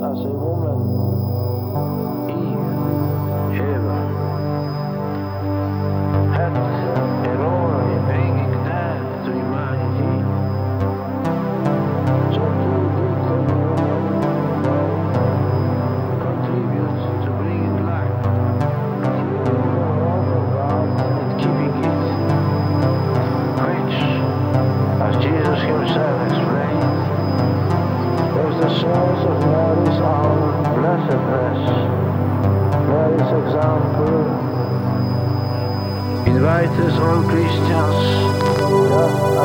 as a woman, Eve, Eva, had a role in bringing death to humanity. So too did the woman contribute to bringing life, healing the world of God and keeping it, which, as Jesus himself explained, was the source of Mary's own blessedness. Mary's example invites all Christians, just